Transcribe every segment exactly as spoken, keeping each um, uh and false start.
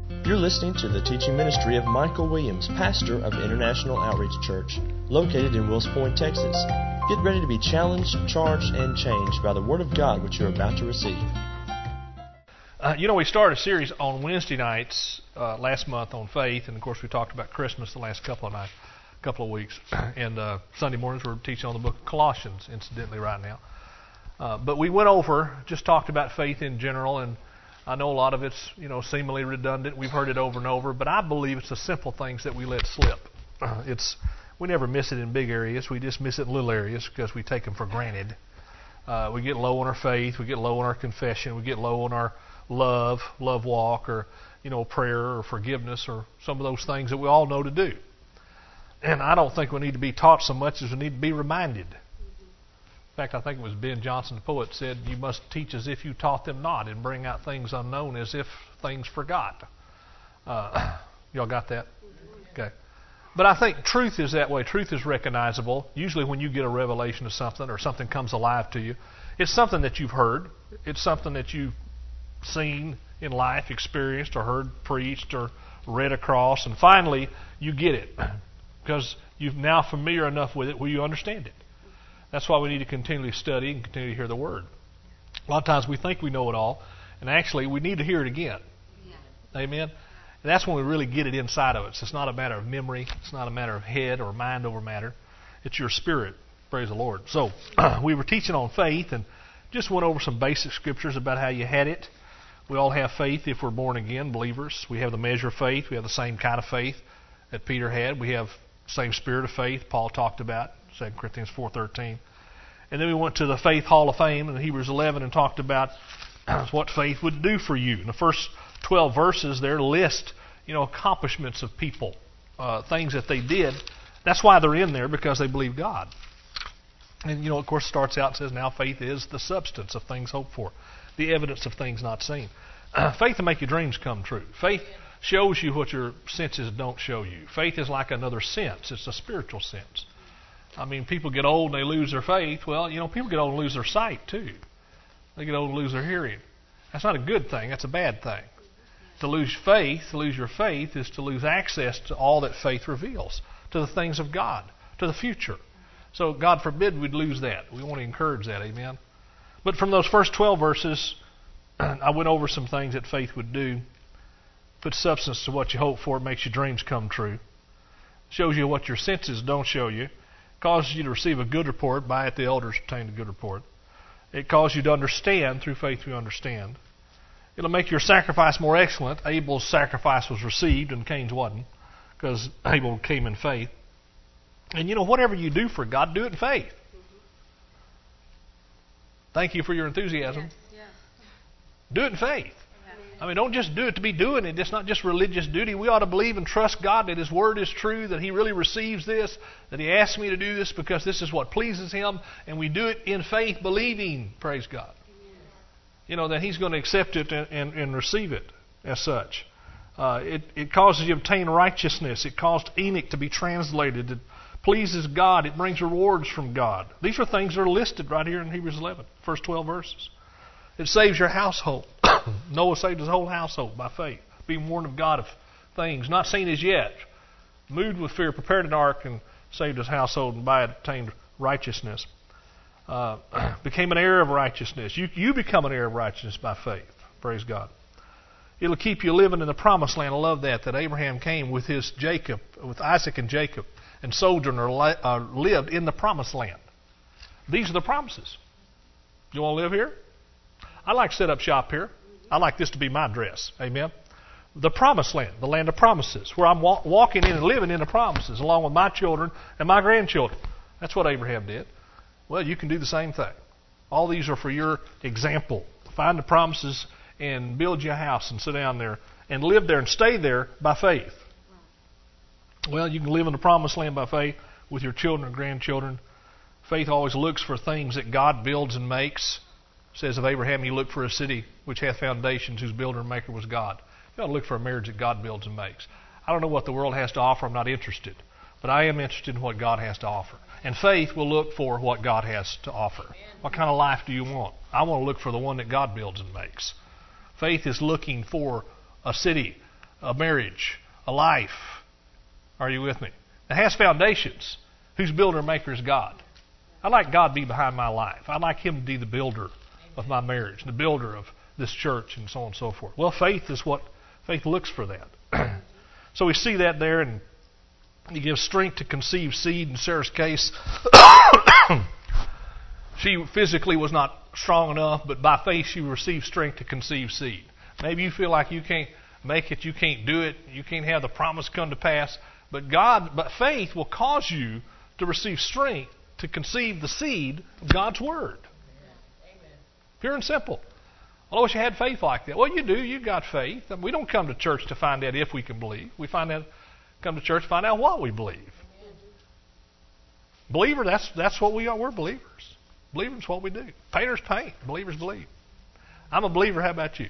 You're listening to the teaching ministry of Michael Williams, pastor of International Outreach Church, located in Wills Point, Texas. Get ready to be challenged, charged, and changed by the Word of God which you're about to receive. Uh, you know, we started a series on Wednesday nights uh, last month on faith, and of course we talked about Christmas the last couple of nights, couple of weeks. And uh, Sunday mornings we're teaching on the book of Colossians, incidentally, right now. Uh, but we went over, just talked about faith in general, and I know a lot of it's, you know, seemingly redundant. We've heard it over and over, but I believe it's the simple things that we let slip. Uh, it's we never miss it in big areas. We just miss it in little areas because we take them for granted. Uh, we get low on our faith. We get low on our confession. We get low on our love, love walk, or, you know, prayer or forgiveness or some of those things that we all know to do. And I don't think we need to be taught so much as we need to be reminded. In fact, I think it was Ben Jonson, the poet, said, "You must teach as if you taught them not, and bring out things unknown as if things forgot." Uh, y'all got that? Okay. But I think truth is that way. Truth is recognizable. Usually when you get a revelation of something or something comes alive to you, it's something that you've heard. It's something that you've seen in life, experienced or heard preached or read across, and finally you get it because you're now familiar enough with it where you understand it. That's why we need to continually study and continue to hear the Word. A lot of times we think we know it all, and actually we need to hear it again. Yeah. Amen? And that's when we really get it inside of us. It's not a matter of memory. It's not a matter of head or mind over matter. It's your spirit. Praise the Lord. So we were teaching on faith and just went over some basic scriptures about how you had it. We all have faith if we're born again believers. We have the measure of faith. We have the same kind of faith that Peter had. We have the same spirit of faith Paul talked about. Second Corinthians four thirteen. And then we went to the Faith Hall of Fame in Hebrews eleven and talked about what faith would do for you. In the first twelve verses there list, you know, accomplishments of people, uh, things that they did. That's why they're in there, because they believe God. And, you know, of course, starts out and says, now faith is the substance of things hoped for, the evidence of things not seen. Uh, faith will make your dreams come true. Faith shows you what your senses don't show you. Faith is like another sense. It's a spiritual sense. I mean, people get old and they lose their faith. Well, you know, people get old and lose their sight, too. They get old and lose their hearing. That's not a good thing. That's a bad thing. To lose faith, to lose your faith, is to lose access to all that faith reveals, to the things of God, to the future. So, God forbid we'd lose that. We want to encourage that, amen? But from those first twelve verses, I went over some things that faith would do. Put substance to what you hope for. It makes your dreams come true. Shows you what your senses don't show you. Causes you to receive a good report. By it the elders obtained a good report. It causes you to understand. Through faith you understand. It'll make your sacrifice more excellent. Abel's sacrifice was received and Cain's wasn't, because Abel came in faith. And you know, whatever you do for God, do it in faith. Thank you for your enthusiasm. Yes, yes. Do it in faith. I mean, don't just do it to be doing it. It's not just religious duty. We ought to believe and trust God that His Word is true, that He really receives this, that He asked me to do this because this is what pleases Him, and we do it in faith, believing, praise God. You know, that He's going to accept it and, and, and receive it as such. Uh, it, it causes you to obtain righteousness. It caused Enoch to be translated. It pleases God. It brings rewards from God. These are things that are listed right here in Hebrews eleven, first twelve verses. It saves your household. Noah saved his whole household by faith, being warned of God of things not seen as yet. Moved with fear, prepared an ark, and saved his household, and by it obtained righteousness. Uh, became an heir of righteousness. You, you become an heir of righteousness by faith. Praise God. It'll keep you living in the promised land. I love that, that Abraham came with his Jacob, with Isaac and Jacob, and sojourned or li- uh, lived in the promised land. These are the promises. You want to live here? I like to set up shop here. I like this to be my dress. Amen. The promised land, the land of promises, where I'm wa- walking in and living in the promises along with my children and my grandchildren. That's what Abraham did. Well, you can do the same thing. All these are for your example. Find the promises and build you a house and sit down there and live there and stay there by faith. Well, you can live in the promised land by faith with your children and grandchildren. Faith always looks for things that God builds and makes. It says of Abraham, he looked for a city which hath foundations, whose builder and maker was God. You ought to look for a marriage that God builds and makes. I don't know what the world has to offer. I'm not interested. But I am interested in what God has to offer. And faith will look for what God has to offer. What kind of life do you want? I want to look for the one that God builds and makes. Faith is looking for a city a marriage, a life. Are you with me? It has foundations. Whose builder and maker is God? I'd like God to be behind my life. I'd like Him to be the builder of my marriage, the builder of this church, and so on and so forth. Well, faith is what faith looks for that. So we see that there, and He gives strength to conceive seed. In Sarah's case, she physically was not strong enough, but by faith she received strength to conceive seed. Maybe you feel like you can't make it, you can't do it, you can't have the promise come to pass, but God, but faith will cause you to receive strength to conceive the seed of God's Word. Amen. Pure and simple. Well, I wish I had faith like that. Well, you do. You've got faith. I mean, we don't come to church to find out if we can believe. We find out, come to church to find out what we believe. Amen. Believer, that's that's what we are. We're believers. Believers is what we do. Painters paint. Believers believe. I'm a believer. How about you?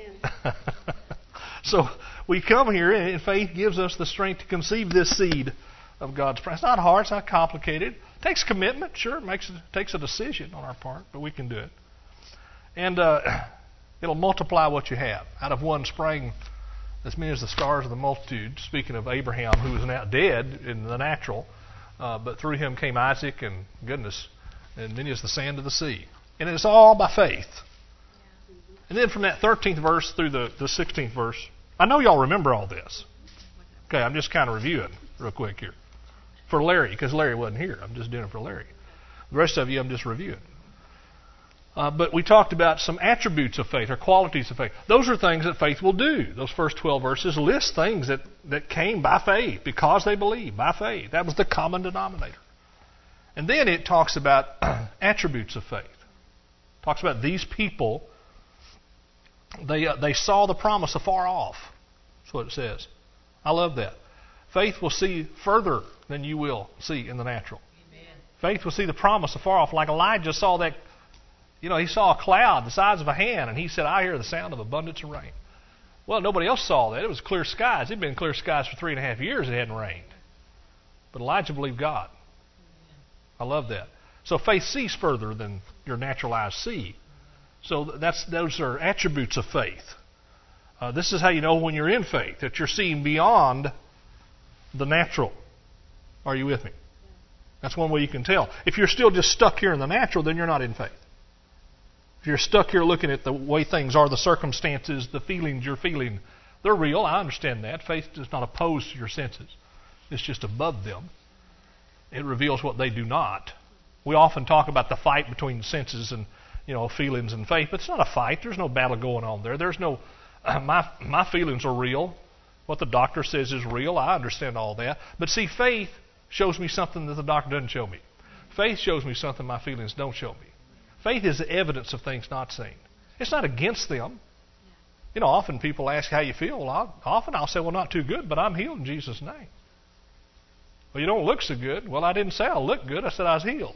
So we come here, and faith gives us the strength to conceive this seed of God's promise. It's not hard. It's not complicated. It takes commitment. Sure, it makes it takes a decision on our part, but we can do it. And uh, it'll multiply what you have. Out of one sprang as many as the stars of the multitude. Speaking of Abraham, who was now dead in the natural, uh, but through him came Isaac, and goodness, and many as the sand of the sea. And it's all by faith. And then from that thirteenth verse through the, the sixteenth verse, I know y'all remember all this. Okay, I'm just kind of reviewing real quick here. For Larry, because Larry wasn't here. I'm just doing it for Larry. The rest of you, I'm just reviewing. Uh, but we talked about some attributes of faith, or qualities of faith. Those are things that faith will do. Those first twelve verses list things that, that came by faith, because they believed, by faith. That was the common denominator. And then it talks about attributes of faith. It talks about these people, they, uh, they saw the promise afar off. That's what it says. I love that. Faith will see further than you will see in the natural. Amen. Faith will see the promise afar off, like Elijah saw that. You know, he saw a cloud the size of a hand, and he said, I hear the sound of abundance of rain. Well, nobody else saw that. It was clear skies. It had been clear skies for three and a half years. It hadn't rained. But Elijah believed God. I love that. So faith sees further than your natural eyes see. So that's those are attributes of faith. Uh, this is how you know when you're in faith, that you're seeing beyond the natural. Are you with me? That's one way you can tell. If you're still just stuck here in the natural, then you're not in faith. If you're stuck here looking at the way things are, the circumstances, the feelings you're feeling, they're real. I understand that. Faith is not opposed to your senses. It's just above them. It reveals what they do not. We often talk about the fight between senses and, you know, feelings and faith, but it's not a fight. There's no battle going on there. There's no, uh, my my feelings are real. What the doctor says is real. I understand all that. But see, faith shows me something that the doctor doesn't show me. Faith shows me something my feelings don't show me. Faith is the evidence of things not seen. It's not against them. You know, often people ask how you feel. Well, I'll, often I'll say, well, not too good, but I'm healed in Jesus' name. Well, you don't look so good. Well, I didn't say I looked good. I said I was healed.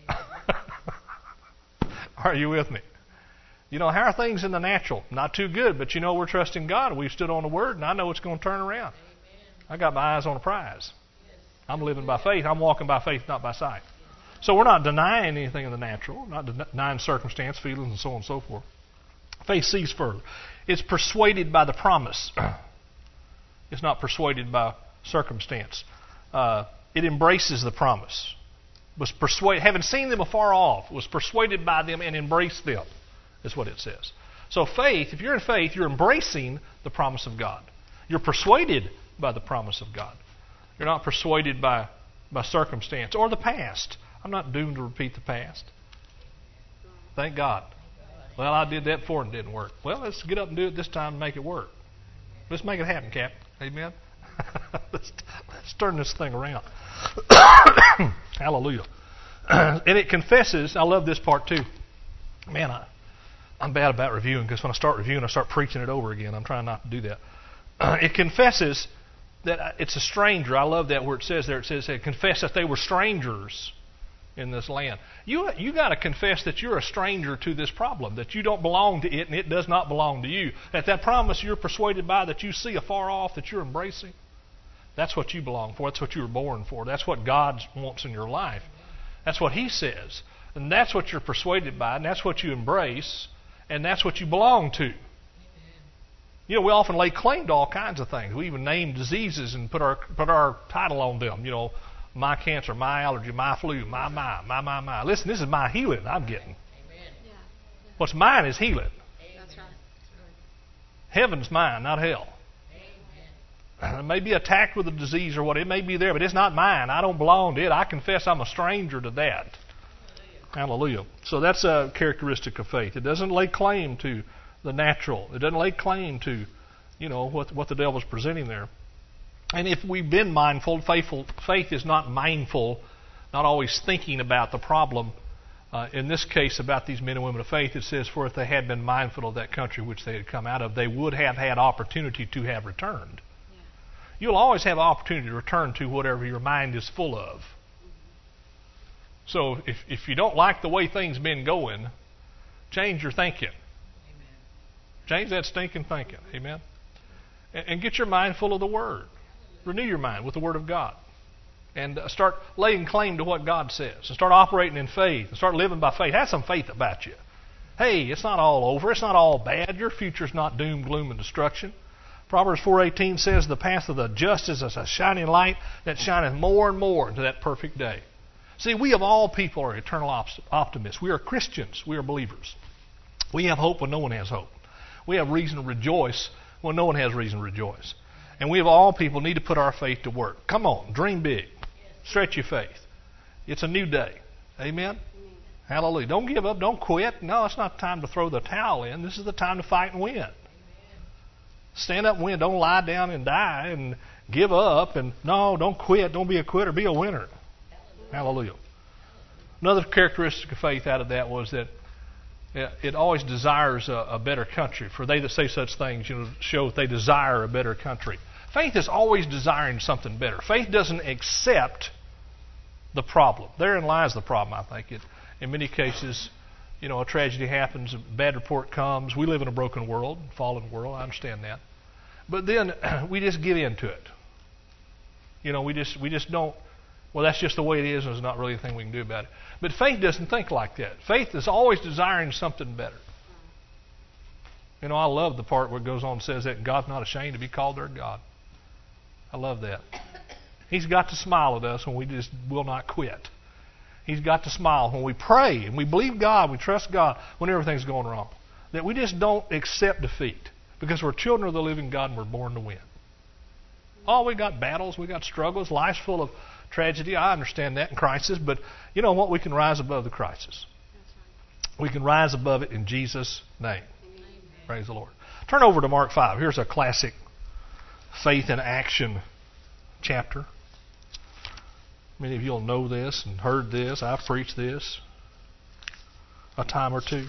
Are you with me? You know, how are things in the natural? Not too good, but you know we're trusting God. We've stood on the Word, and I know it's going to turn around. I got my eyes on a prize. I'm living by faith. I'm walking by faith, not by sight. So we're not denying anything in the natural, not denying circumstance, feelings, and so on and so forth. Faith sees further. It's persuaded by the promise. It's not persuaded by circumstance. Uh, it embraces the promise. Was persuaded, having seen them afar off, was persuaded by them and embraced them, is what it says. So faith, if you're in faith, you're embracing the promise of God. You're persuaded by the promise of God. You're not persuaded by, by circumstance or the past. I'm not doomed to repeat the past. Thank God. Well, I did that before and it didn't work. Well, let's get up and do it this time and make it work. Let's make it happen, Cap. Amen? let's, let's turn this thing around. Hallelujah. And it confesses, I love this part too. Man, I, I'm bad about reviewing, because when I start reviewing, I start preaching it over again. I'm trying not to do that. Uh, it confesses that it's a stranger. I love that where it says there. It says, hey, confess that they were strangers in this land. You you got to confess that you're a stranger to this problem, that you don't belong to it and it does not belong to you. That that promise you're persuaded by, that you see afar off, that you're embracing, that's what you belong for. That's what you were born for. That's what God wants in your life. That's what He says. And that's what you're persuaded by, and that's what you embrace, and that's what you belong to. You know, we often lay claim to all kinds of things. We even name diseases and put our put our title on them. You know, my cancer, my allergy, my flu, my, my, my, my, my. Listen, this is my healing I'm getting. Amen. Yeah. What's mine is healing. That's right. Heaven's mine, not hell. It may be attacked with a disease or what, it may be there, but it's not mine. I don't belong to it. I confess I'm a stranger to that. Hallelujah. So that's a characteristic of faith. It doesn't lay claim to the natural. It doesn't lay claim to, you know, what what the devil's presenting there. And if we've been mindful, faithful, faith is not mindful, not always thinking about the problem. Uh, in this case, about these men and women of faith, it says, for if they had been mindful of that country which they had come out of, they would have had opportunity to have returned. You'll always have an opportunity to return to whatever your mind is full of. So if if you don't like the way things been going, change your thinking. Amen. Change that stinking thinking. Amen. And, and get your mind full of the Word. Renew your mind with the Word of God. And uh, start laying claim to what God says. And start operating in faith. And start living by faith. Have some faith about you. Hey, it's not all over. It's not all bad. Your future's not doom, gloom, and destruction. Proverbs four eighteen says, the path of the just is as a shining light that shineth more and more into that perfect day. See, we of all people are eternal optimists. We are Christians. We are believers. We have hope when no one has hope. We have reason to rejoice when no one has reason to rejoice. And we of all people need to put our faith to work. Come on, dream big. Stretch your faith. It's a new day. Amen? Hallelujah. Don't give up. Don't quit. No, it's not time to throw the towel in. This is the time to fight and win. Stand up and win. Don't lie down and die and give up. And no, don't quit. Don't be a quitter. Be a winner. Hallelujah. Another characteristic of faith out of that was that it always desires a, a better country. For they that say such things, you know, show that they desire a better country. Faith is always desiring something better. Faith doesn't accept the problem. Therein lies the problem, I think. It, in many cases, you know, a tragedy happens, a bad report comes. We live in a broken world, fallen world. I understand that. But then we just give in to it. You know, we just we just don't, well, that's just the way it is, and there's not really anything we can do about it. But faith doesn't think like that. Faith is always desiring something better. You know, I love the part where it goes on and says that God's not ashamed to be called their God. I love that. He's got to smile at us when we just will not quit. He's got to smile when we pray and we believe God, we trust God when everything's going wrong. That we just don't accept defeat because we're children of the living God and we're born to win. Oh, we got battles, we got struggles, life's full of tragedy. I understand that, and crisis, but you know what? We can rise above the crisis. We can rise above it in Jesus' name. Amen. Praise the Lord. Turn over to Mark five. Here's a classic faith in action chapter. Many of you will know this and heard this. I've preached this a time or two.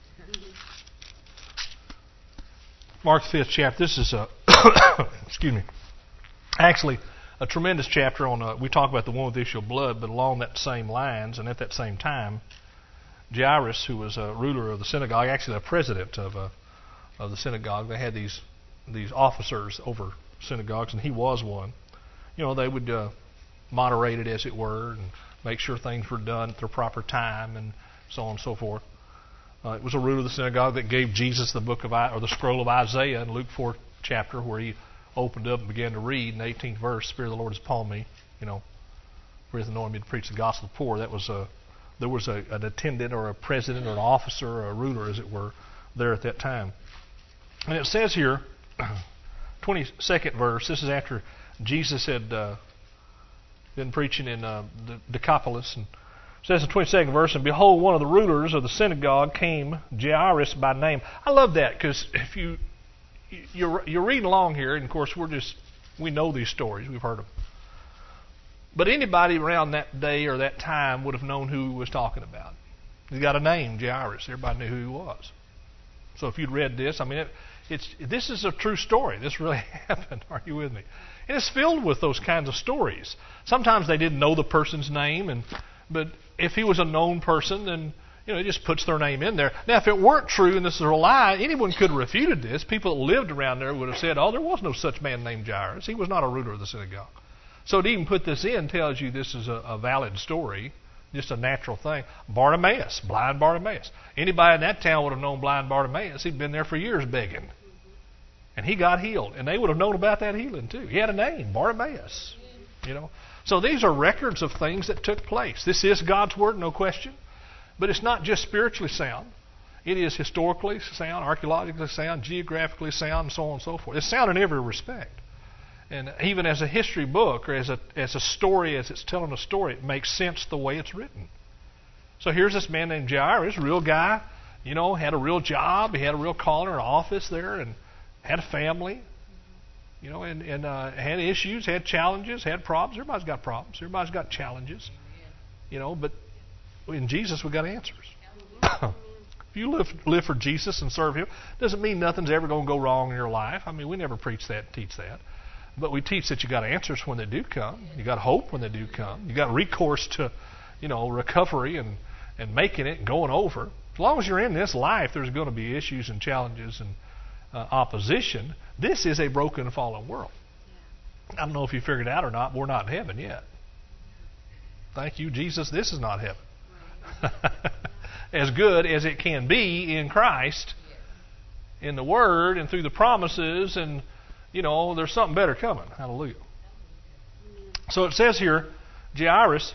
Mark the fifth chapter. This is a excuse me. Actually, a tremendous chapter on. A, we talk about the one with the issue of blood, but along that same lines and at that same time, Jairus, who was a ruler of the synagogue, actually the president of a, of the synagogue, they had these these officers over synagogues, and he was one. You know, they would. Uh, moderate it, as it were, and make sure things were done at their proper time, and so on and so forth. Uh, it was a ruler of the synagogue that gave Jesus the book of I, or the scroll of Isaiah in Luke fourth chapter, where he opened up and began to read in the eighteenth verse. Spirit of the Lord is upon me, you know, where He anointed me to preach the gospel to the poor. That was a there was a, an attendant or a president or an officer or a ruler, as it were, there at that time. And it says here, twenty-second verse. This is after Jesus had. Uh, been preaching in uh, the Decapolis, and it says in the twenty-second verse, and behold, one of the rulers of the synagogue came, Jairus by name. I love that, because if you you're, you're reading along here, and of course we're just we know these stories, we've heard them. But anybody around that day or that time would have known who he was talking about. He's got a name, Jairus. Everybody knew who he was. So if you'd read this, I mean, it, it's this is a true story. This really happened. Are you with me? And it's filled with those kinds of stories. Sometimes they didn't know the person's name, and but if he was a known person, then you know it just puts their name in there. Now, if it weren't true and this is a lie, anyone could have refuted this. People that lived around there would have said, "Oh, there was no such man named Jairus. He was not a ruler of the synagogue." So to even put this in tells you this is a, a valid story, just a natural thing. Bartimaeus, blind Bartimaeus. Anybody in that town would have known blind Bartimaeus. He'd been there for years begging. And he got healed. And they would have known about that healing too. He had a name, Bartimaeus. You know. So these are records of things that took place. This is God's Word, no question. But it's not just spiritually sound. It is historically sound, archaeologically sound, geographically sound, and so on and so forth. It's sound in every respect. And even as a history book or as a as a story, as it's telling a story, it makes sense the way it's written. So here's this man named Jairus, a real guy, you know, had a real job. He had a real calling or an office there and had a family, you know, and, and uh, had issues, had challenges, had problems. Everybody's got problems. Everybody's got challenges, you know, but in Jesus we've got answers. If you live, live for Jesus and serve Him, doesn't mean nothing's ever going to go wrong in your life. I mean, we never preach that and teach that. But we teach that you got answers when they do come. You got hope when they do come. You got recourse to, you know, recovery and, and making it and going over. As long as you're in this life, there's going to be issues and challenges and uh, opposition. This is a broken, fallen world. I don't know if you figured it out or not, but we're not in heaven yet. Thank you, Jesus. This is not heaven. As good as it can be in Christ, in the Word and through the promises, and you know, there's something better coming. Hallelujah. So it says here, Jairus,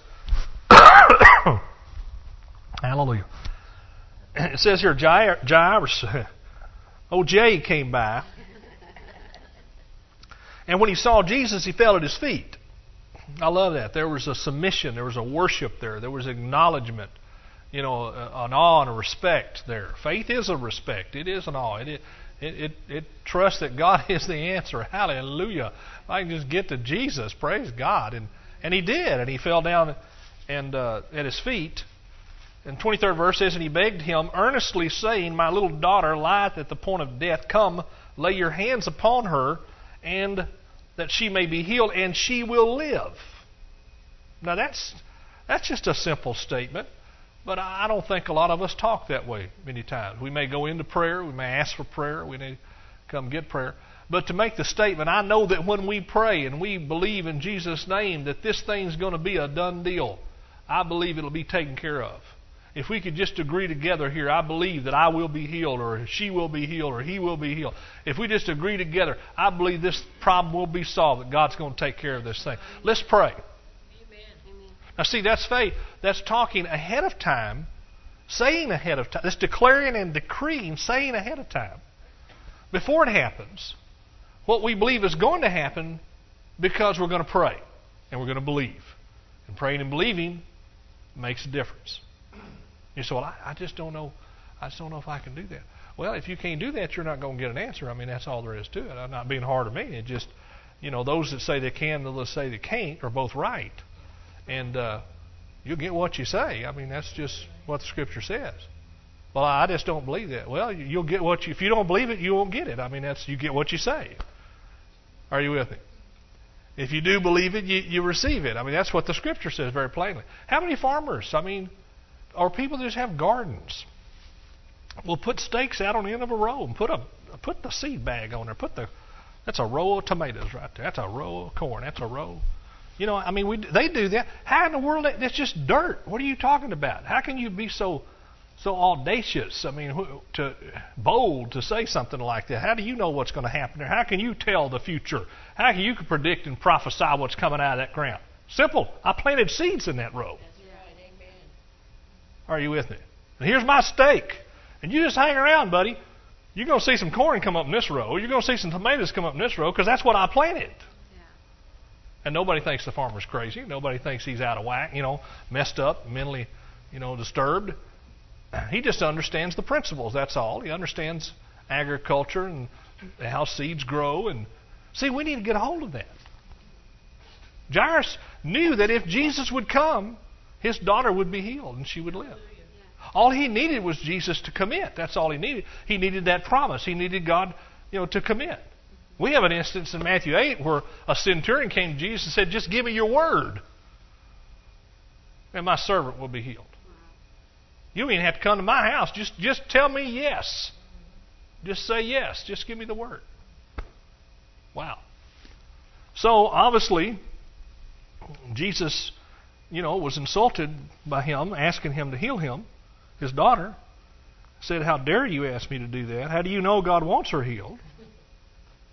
hallelujah. It says here, Jairus, old Jay came by, and when he saw Jesus, he fell at his feet. I love that. There was a submission, there was a worship there, there was acknowledgement. You know, an awe and a respect there. Faith is a respect. It is an awe. It, it, it, it trusts that God is the answer. Hallelujah. If I can just get to Jesus, praise God. And and he did. And he fell down and uh, at his feet. And twenty-third verse says, and he begged him, earnestly saying, my little daughter lieth at the point of death. Come, lay your hands upon her, and that she may be healed, and she will live. Now that's that's just a simple statement. But I don't think a lot of us talk that way many times. We may go into prayer. We may ask for prayer. We may come get prayer. But to make the statement, I know that when we pray and we believe in Jesus' name that this thing's going to be a done deal, I believe it'll be taken care of. If we could just agree together here, I believe that I will be healed, or she will be healed, or he will be healed. If we just agree together, I believe this problem will be solved, that God's going to take care of this thing. Let's pray. Now see, that's faith. That's talking ahead of time, saying ahead of time. That's declaring and decreeing, saying ahead of time. Before it happens, what we believe is going to happen because we're going to pray and we're going to believe. And praying and believing makes a difference. You say, well, I, I just don't know. I just don't know if I can do that. Well, if you can't do that, you're not going to get an answer. I mean, that's all there is to it. I'm not being hard on me. It just, you know, those that say they can and those that say they can't are both right. And uh, you'll get what you say. I mean, that's just what the Scripture says. Well, I just don't believe that. Well, you'll get what you... If you don't believe it, you won't get it. I mean, that's you get what you say. Are you with me? If you do believe it, you, you receive it. I mean, that's what the Scripture says very plainly. How many farmers, I mean, or people that just have gardens, will put stakes out on the end of a row and put a put the seed bag on there. Put the That's a row of tomatoes right there. That's a row of corn. That's a row... You know, I mean, we, they do that. How in the world? That's just dirt. What are you talking about? How can you be so so audacious? I mean, to bold to say something like that. How do you know what's going to happen there? How can you tell the future? How can you predict and prophesy what's coming out of that ground? Simple. I planted seeds in that row. That's right. Amen. Are you with me? And here's my stake. And you just hang around, buddy. You're going to see some corn come up in this row. You're going to see some tomatoes come up in this row because that's what I planted. And nobody thinks the farmer's crazy. Nobody thinks he's out of whack, you know, messed up, mentally, you know, disturbed. He just understands the principles, that's all. He understands agriculture and how seeds grow. And see, we need to get a hold of that. Jairus knew that if Jesus would come, his daughter would be healed and she would live. All he needed was Jesus to commit. That's all he needed. He needed that promise. He needed God, you know, to commit. We have an instance in Matthew eight where a centurion came to Jesus and said, just give me your word, and my servant will be healed. You don't even have to come to my house. Just, just tell me yes. Just say yes. Just give me the word. Wow. So, obviously, Jesus, you know, was insulted by him, asking him to heal him. His daughter said, how dare you ask me to do that? How do you know God wants her healed?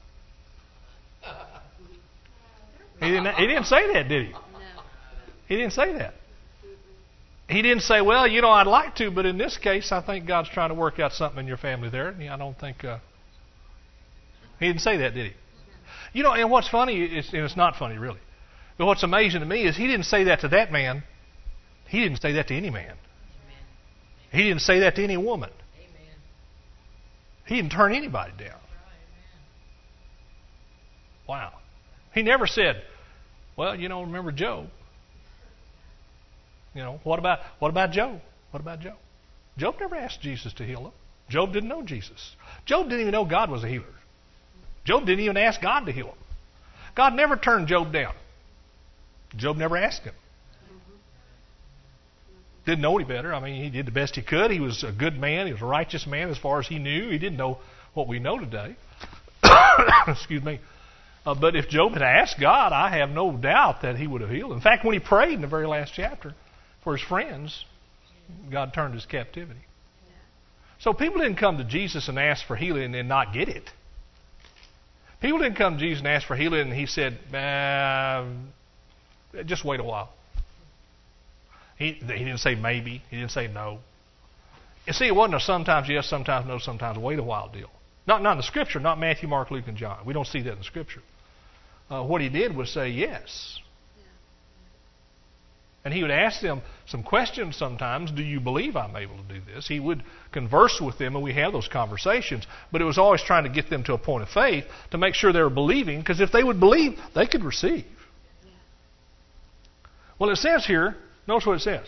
didn't, he didn't say that, did he? No. He didn't say that. He didn't say, well, you know, I'd like to, but in this case, I think God's trying to work out something in your family there. And I don't think... Uh, he didn't say that, did he? You know, and what's funny, is, and it's not funny, really, but what's amazing to me is he didn't say that to that man. He didn't say that to any man. Amen. He didn't say that to any woman. Amen. He didn't turn anybody down. Amen. Wow. He never said, well, you know, remember Job. You know, what about what about Job? What about Job? Job never asked Jesus to heal him. Job didn't know Jesus. Job didn't even know God was a healer. Job didn't even ask God to heal him. God never turned Job down. Job never asked him. Didn't know any better. I mean, he did the best he could. He was a good man. He was a righteous man as far as he knew. He didn't know what we know today. Excuse me. Uh, but if Job had asked God, I have no doubt that he would have healed. In fact, when he prayed in the very last chapter for his friends, God turned his captivity. So people didn't come to Jesus and ask for healing and not get it. People didn't come to Jesus and ask for healing and he said, uh, just wait a while. He, he didn't say maybe. He didn't say no. You see, it wasn't a sometimes yes, sometimes no, sometimes wait a while deal. Not, not in the Scripture, not Matthew, Mark, Luke, and John. We don't see that in the Scripture. Uh, what he did was say yes. And he would ask them some questions sometimes. Do you believe I'm able to do this? He would converse with them, and we have those conversations. But it was always trying to get them to a point of faith to make sure they were believing, because if they would believe, they could receive. Well, it says here, notice what it says.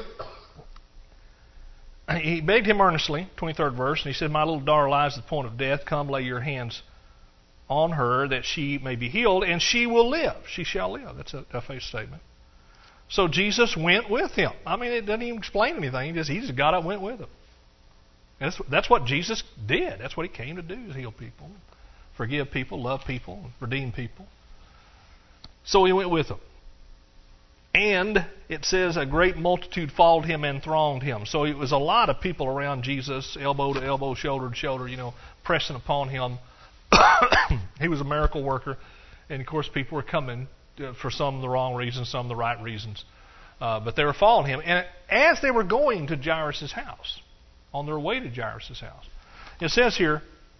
He begged him earnestly, twenty-third verse, and he said, my little daughter lies at the point of death. Come lay your hands on her that she may be healed, and she will live. She shall live. That's a, a faith statement. So Jesus went with him. I mean, it doesn't even explain anything. He just, he just got up and went with him. And that's, that's what Jesus did. That's what he came to do, is heal people, forgive people, love people, redeem people. So he went with them. And it says a great multitude followed him and thronged him. So it was a lot of people around Jesus, elbow to elbow, shoulder to shoulder, you know, pressing upon him. He was a miracle worker. And, of course, people were coming for some the wrong reasons, some the right reasons. Uh, but they were following him. And as they were going to Jairus' house, on their way to Jairus' house, it says here,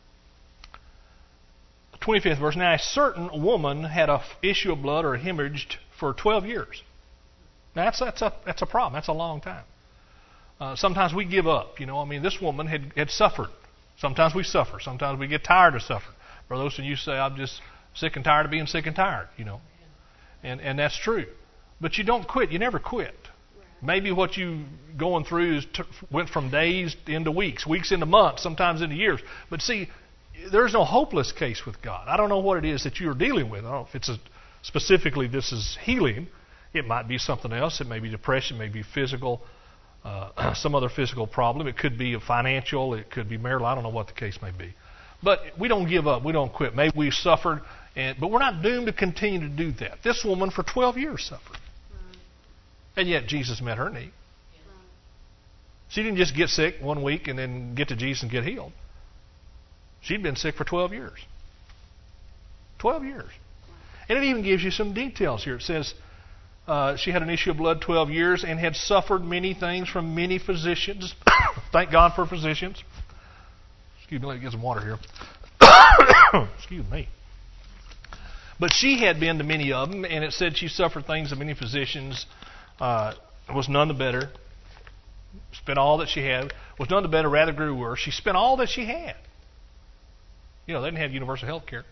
twenty-fifth verse, now a certain woman had an issue of blood or hemorrhaged for twelve years. Now that's, that's, a, that's a problem. That's a long time. Uh, sometimes we give up. You know, I mean, this woman had, had suffered. Sometimes we suffer. Sometimes we get tired of suffering. For those of you say, I'm just sick and tired of being sick and tired, you know. And and that's true. But you don't quit. You never quit. Maybe what you going through is t- went from days into weeks, weeks into months, sometimes into years. But see, there's no hopeless case with God. I don't know what it is that you're dealing with. I don't know if it's a, specifically this is healing. It might be something else. It may be depression. It may be physical, uh, some other physical problem. It could be a financial. It could be marital. I don't know what the case may be. But we don't give up. We don't quit. Maybe we suffered, and, but we're not doomed to continue to do that. This woman for twelve years suffered. And yet Jesus met her need. She didn't just get sick one week and then get to Jesus and get healed. She'd been sick for twelve years. twelve years. And it even gives you some details here. It says uh, she had an issue of blood twelve years and had suffered many things from many physicians. Thank God for physicians. Excuse me, let me get some water here. Excuse me. But she had been to many of them, and it said she suffered things of many physicians. Uh, was none the better. Spent all that she had. Was none the better, rather grew worse. She spent all that she had. You know, they didn't have universal health care.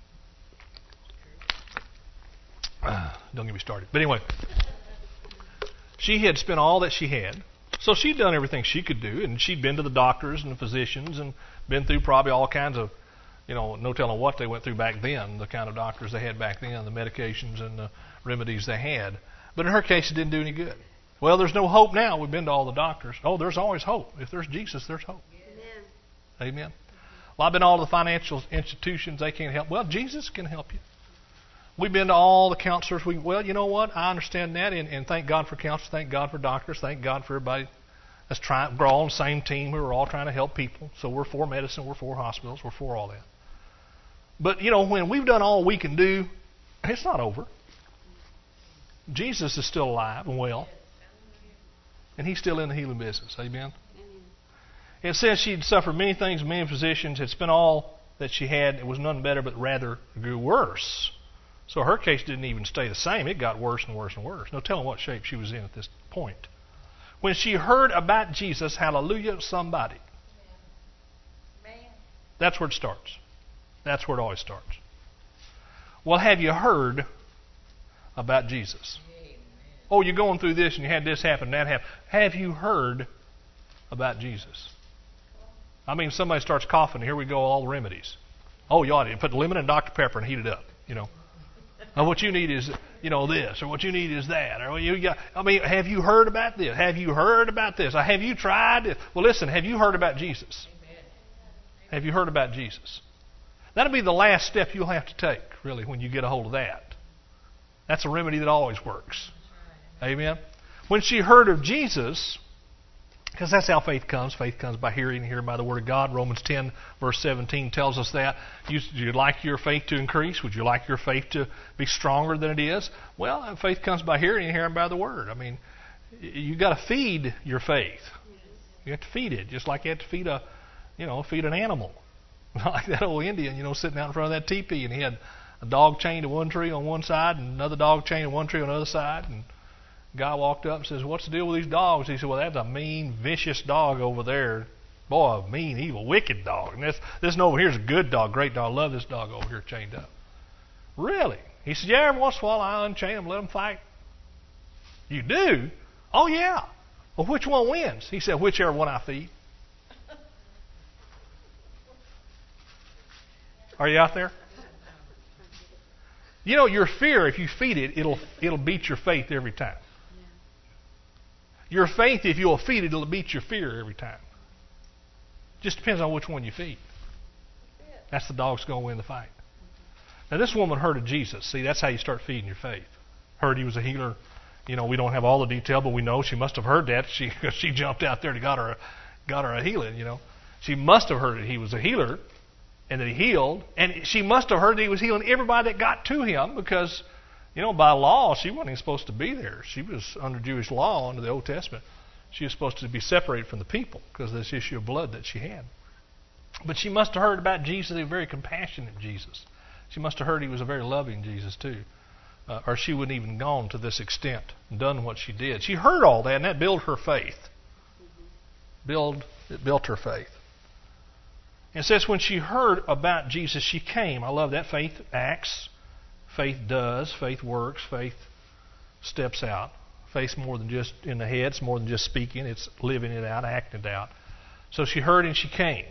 Uh, don't get me started. But anyway, she had spent all that she had. So she'd done everything she could do, and she'd been to the doctors and the physicians and been through probably all kinds of, you know, no telling what they went through back then, the kind of doctors they had back then, the medications and the remedies they had. But in her case, it didn't do any good. Well, there's no hope now. We've been to all the doctors. Oh, there's always hope. If there's Jesus, there's hope. Amen. Amen. Well, I've been to all the financial institutions. They can't help. Well, Jesus can help you. We've been to all the counselors. We Well, you know what? I understand that, and, and thank God for counselors. Thank God for doctors. Thank God for everybody that's trying. We're all on the same team. We're all trying to help people. So we're for medicine. We're for hospitals. We're for all that. But, you know, when we've done all we can do, it's not over. Jesus is still alive and well. And He's still in the healing business. Amen? It says she'd suffered many things, many physicians, had spent all that she had. It was none better, but rather grew worse. So her case didn't even stay the same. It got worse and worse and worse. No telling what shape she was in at this point. When she heard about Jesus, hallelujah, somebody. That's where it starts. That's where it always starts. Well, have you heard about Jesus? Oh, you're going through this and you had this happen and that happen. Have you heard about Jesus? I mean, somebody starts coughing. Here we go, all the remedies. Oh, you ought to put lemon and Doctor Pepper and heat it up. You know, and what you need is, you know, this, or what you need is that, or you got. I mean, have you heard about this? Have you heard about this? Or have you tried this? Well, listen. Have you heard about Jesus? Have you heard about Jesus? That'll be the last step you'll have to take, really, when you get a hold of that. That's a remedy that always works. Amen. When she heard of Jesus. Because that's how faith comes. Faith comes by hearing, hearing by the Word of God. Romans ten, verse seventeen tells us that. You, would you like your faith to increase? Would you like your faith to be stronger than it is? Well, faith comes by hearing and hearing by the Word. I mean, you got to feed your faith. You have to feed it, just like you have to feed a, you know, feed an animal. Like that old Indian, you know, sitting out in front of that teepee, and he had a dog chained to one tree on one side and another dog chained to one tree on the other side, and guy walked up and says, "What's the deal with these dogs?" He said, "Well, that's a mean, vicious dog over there. Boy, a mean, evil, wicked dog. And this, this one over here is a good dog, great dog. I love this dog over here chained up." Really? He said, "Yeah, every once in a while I unchain them, let them fight." "You do?" "Oh, yeah." "Well, which one wins?" He said, "Whichever one I feed." Are you out there? You know, your fear, if you feed it, it'll it'll beat your faith every time. Your faith, if you'll feed it, it'll beat your fear every time. Just depends on which one you feed. That's the dog's going to win the fight. Now, this woman heard of Jesus. See, that's how you start feeding your faith. Heard He was a healer. You know, we don't have all the detail, but we know she must have heard that. She she jumped out there to got her a, got her a healing. You know, she must have heard that He was a healer and that He healed, and she must have heard that He was healing everybody that got to Him, because, you know, by law, she wasn't even supposed to be there. She was under Jewish law, under the Old Testament. She was supposed to be separated from the people because of this issue of blood that she had. But she must have heard about Jesus, a very compassionate Jesus. She must have heard He was a very loving Jesus, too. Uh, or she wouldn't even gone to this extent and done what she did. She heard all that, and that built her faith. Build, it built her faith. And it says when she heard about Jesus, she came. I love that. Faith acts. Faith does. Faith works. Faith steps out. Faith's more than just in the head. It's more than just speaking. It's living it out, acting it out. So she heard and she came.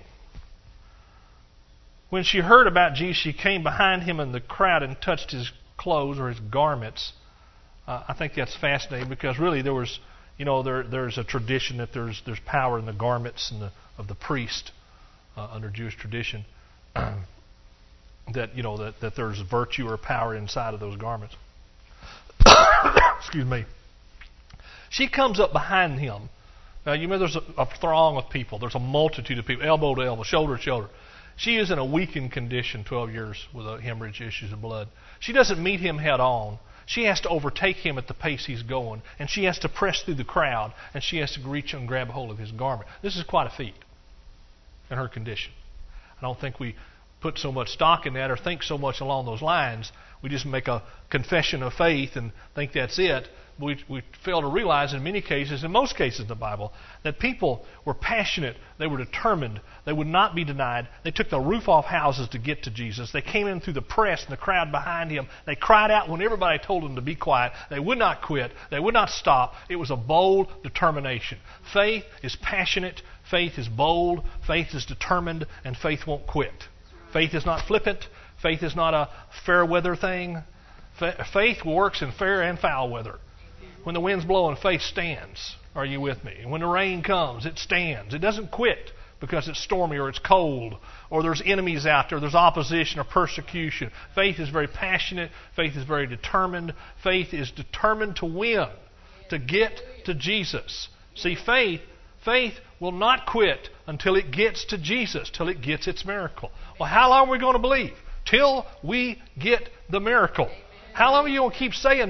When she heard about Jesus, she came behind Him in the crowd and touched His clothes or His garments. Uh, I think that's fascinating, because really there was, you know, there there's a tradition that there's there's power in the garments and the, of the priest uh, under Jewish tradition. that you know that, that there's virtue or power inside of those garments. Excuse me. She comes up behind Him. Now, you know, there's a, a throng of people. There's a multitude of people, elbow to elbow, shoulder to shoulder. She is in a weakened condition, twelve years with a hemorrhage, issues of blood. She doesn't meet Him head on. She has to overtake Him at the pace He's going, and she has to press through the crowd, and she has to reach and grab hold of His garment. This is quite a feat in her condition. I don't think we put so much stock in that or think so much along those lines. We just make a confession of faith and think that's it. We, we fail to realize in many cases, in most cases in the Bible, that people were passionate, they were determined, they would not be denied. They took the roof off houses to get to Jesus. They came in through the press and the crowd behind Him. They cried out when everybody told them to be quiet. They would not quit. They would not stop. It was a bold determination. Faith is passionate. Faith is bold. Faith is determined. And faith won't quit. Faith is not flippant. Faith is not a fair weather thing. Faith works in fair and foul weather. When the wind's blowing, faith stands. Are you with me? And when the rain comes, it stands. It doesn't quit because it's stormy or it's cold or there's enemies out there, there's opposition or persecution. Faith is very passionate. Faith is very determined. Faith is determined to win, to get to Jesus. See, faith, faith will not quit until it gets to Jesus, till it gets its miracle. Well, how long are we going to believe? Till we get the miracle. How long are you going to keep saying that?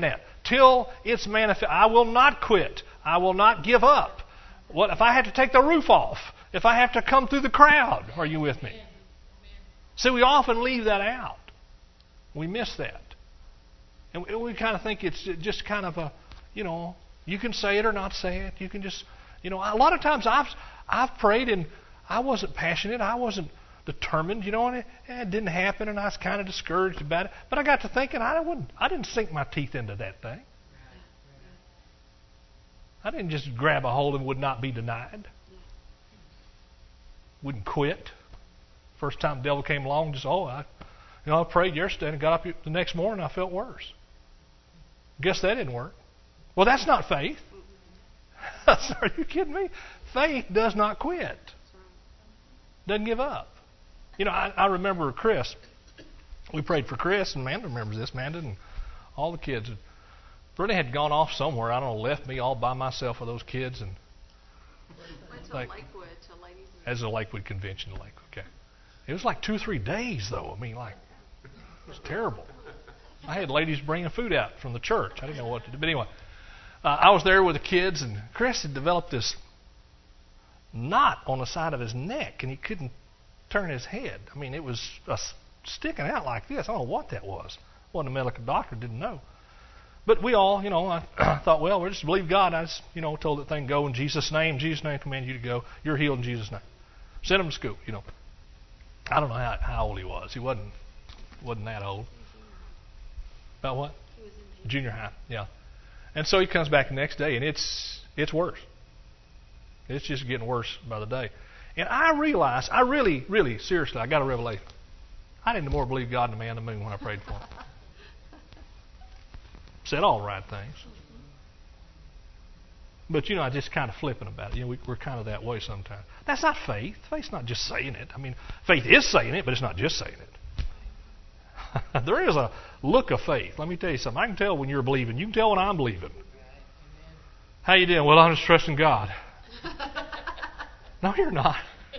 till it's manifest. I will not quit. I will not give up. What if I have to take the roof off? If I have to come through the crowd? Are you with me? See, we often leave that out. We miss that. And we, we kind of think it's just kind of a, you know, you can say it or not say it. You can just, you know, a lot of times I've I've prayed and I wasn't passionate. I wasn't determined, you know, and it, it didn't happen, and I was kind of discouraged about it. But I got to thinking, I wouldn't, I didn't sink my teeth into that thing. I didn't just grab a hold and would not be denied. Wouldn't quit. First time the devil came along, just oh, I, you know, I prayed yesterday and got up the next morning, I felt worse. Guess that didn't work. Well, that's not faith. Are you kidding me? Faith does not quit. Doesn't give up. You know, I, I remember Chris. We prayed for Chris, and Amanda remembers this, Amanda, and all the kids. Brittany had gone off somewhere. I don't know, left me all by myself with those kids. And went to like, Lakewood, to ladies. As a Lakewood convention, Lakewood. Okay. It was like two or three days, though. I mean, like, it was terrible. I had ladies bringing food out from the church. I didn't know what to do. But anyway, uh, I was there with the kids, and Chris had developed this knot on the side of his neck, and he couldn't turn his head. I mean, it was uh, sticking out like this. I don't know what that was. Wasn't a medical doctor, didn't know. But we all, you know, I thought, well, we just believe God. I just, you know, told that thing, go in Jesus' name. In Jesus' name, command you to go. You're healed in Jesus' name. Send him to school, you know. I don't know how, how old he was. He wasn't wasn't that old. About what? He was in junior high, yeah. And so he comes back the next day, and it's it's worse. It's just getting worse by the day. And I realized, I really, really, seriously, I got a revelation. I didn't more believe God than the man in the moon when I prayed for him. Said all the right things. But, you know, I just kind of flipping about it. You know, we, we're kind of that way sometimes. That's not faith. Faith's not just saying it. I mean, faith is saying it, but it's not just saying it. There is a look of faith. Let me tell you something. I can tell when you're believing. You can tell when I'm believing. How you doing? Well, I'm just trusting God. No, you're not.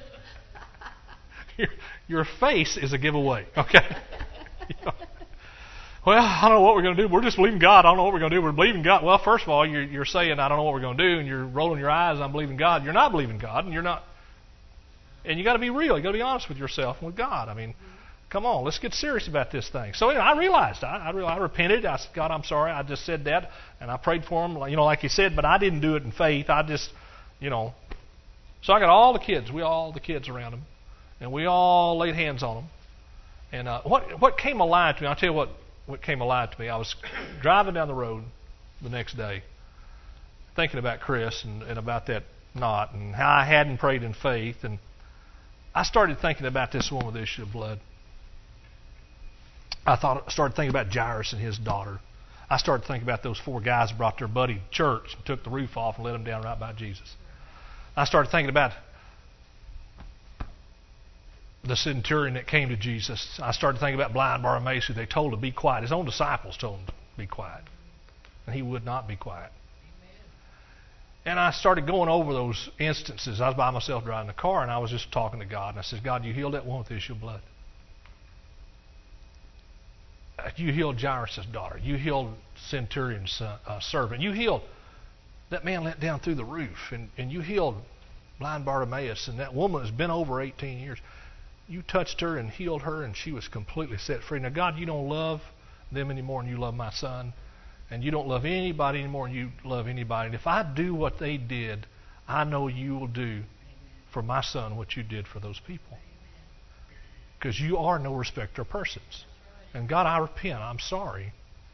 Your, your face is a giveaway. Okay. You know, well, I don't know what we're going to do. We're just believing God. I don't know what we're going to do. We're believing God. Well, first of all, you're, you're saying, I don't know what we're going to do, and you're rolling your eyes, I'm believing God. You're not believing God, and you're not. And you got to be real. You got to be honest with yourself and with God. I mean, come on, let's get serious about this thing. So anyway, I realized, I, I, realized, I repented. I said, God, I'm sorry. I just said that, and I prayed for him, you know, like he said, but I didn't do it in faith. I just, you know. So I got all the kids. We all the kids around him, and we all laid hands on him. And uh, what what came alive to me, I'll tell you what. What came alive to me, I was driving down the road the next day thinking about Chris and, and about that knot and how I hadn't prayed in faith, and I started thinking about this woman with the issue of blood. I thought started thinking about Jairus and his daughter. I started thinking about those four guys who brought their buddy to church and took the roof off and let him down right by Jesus. I started thinking about the centurion that came to Jesus. I started thinking about blind Bartimaeus, who they told to be quiet. His own disciples told him to be quiet. And he would not be quiet. And I started going over those instances. I was by myself driving the car, and I was just talking to God. And I said, God, you healed that one with the issue of blood. You healed Jairus' daughter. You healed centurion's uh, uh, servant. You healed that man let down through the roof. And, and you healed blind Bartimaeus. And that woman has been over eighteen years. You touched her and healed her, and she was completely set free. Now, God, you don't love them anymore than you love my son. And you don't love anybody anymore than you love anybody. And if I do what they did, I know you will do for my son what you did for those people. Because you are no respecter of persons. And God, I repent. I'm sorry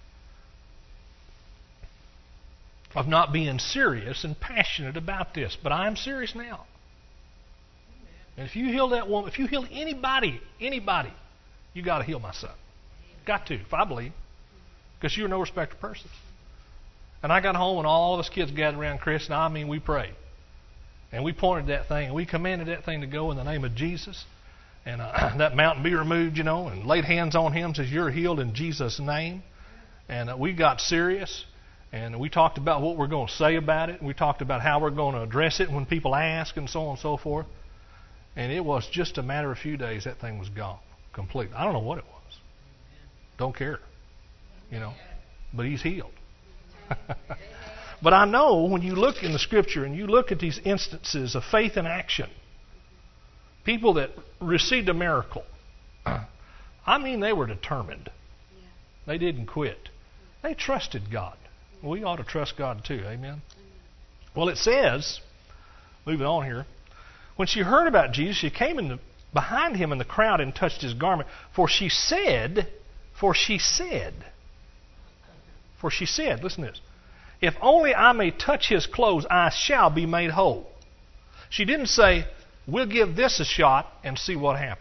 of not being serious and passionate about this. But I am serious now. And if you heal that woman, if you heal anybody, anybody, you got to heal my son. Got to, if I believe. Because you're no respecter of persons. And I got home and all of us kids gathered around Chris, and I mean we prayed. And we pointed that thing, and we commanded that thing to go in the name of Jesus. And uh, that mountain be removed, you know, and laid hands on him, says you're healed in Jesus' name. And uh, we got serious. And we talked about what we're going to say about it. And we talked about how we're going to address it when people ask and so on and so forth. And it was just a matter of a few days, that thing was gone completely. I don't know what it was. Don't care. You know. But he's healed. But I know when you look in the Scripture and you look at these instances of faith in action, people that received a miracle, I mean, they were determined. They didn't quit. They trusted God. We ought to trust God too. Amen? Well, it says, moving on here, when she heard about Jesus, she came in the, behind him in the crowd and touched his garment. For she said, for she said, for she said, listen to this, if only I may touch his clothes, I shall be made whole. She didn't say, we'll give this a shot and see what happens.